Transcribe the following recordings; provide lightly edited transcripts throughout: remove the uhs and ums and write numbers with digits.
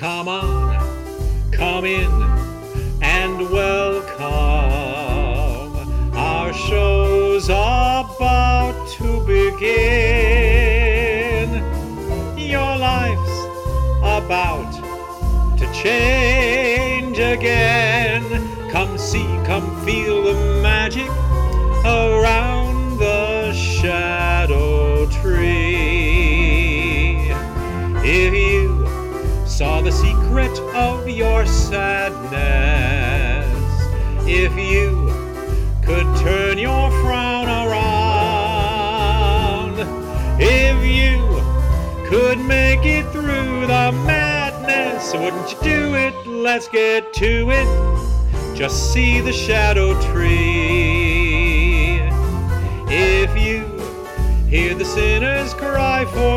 Come on, come in and welcome. Our show's about to begin. Your life's about to change again. Come see, come feel the magic around the shadow tree. If you saw the secret of your sadness, if you could turn your frown around, if you could make it through the madness, wouldn't you do it? Let's get to it. Just see the shadow tree. If you hear the sinners cry for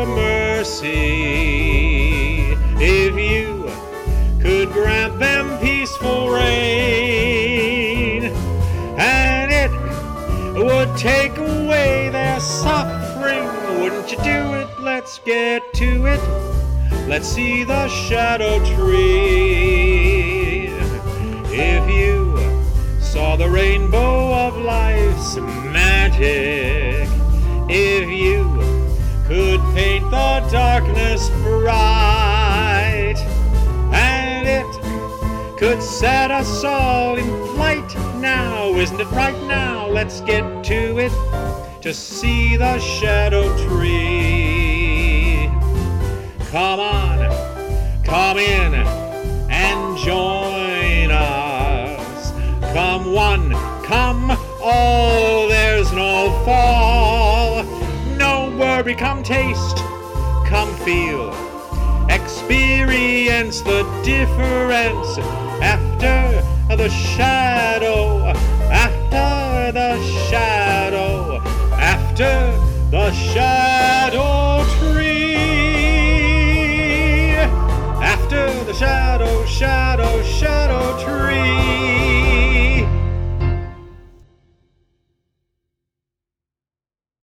mercy, if you could grant them peaceful rain, and it would take away their suffering, wouldn't you do it? Let's get to it. Let's see the shadow tree. If you saw the rainbow of life's magic, if you could paint the darkness bright, and it could set us all in flight now, isn't it right now? Let's get to it. Just see the shadow tree. Come on, come in and join us. Come one, come all, there's no fall. No worry, come taste, come feel, experience the difference. After the shadow, after the shadow, after the shadow.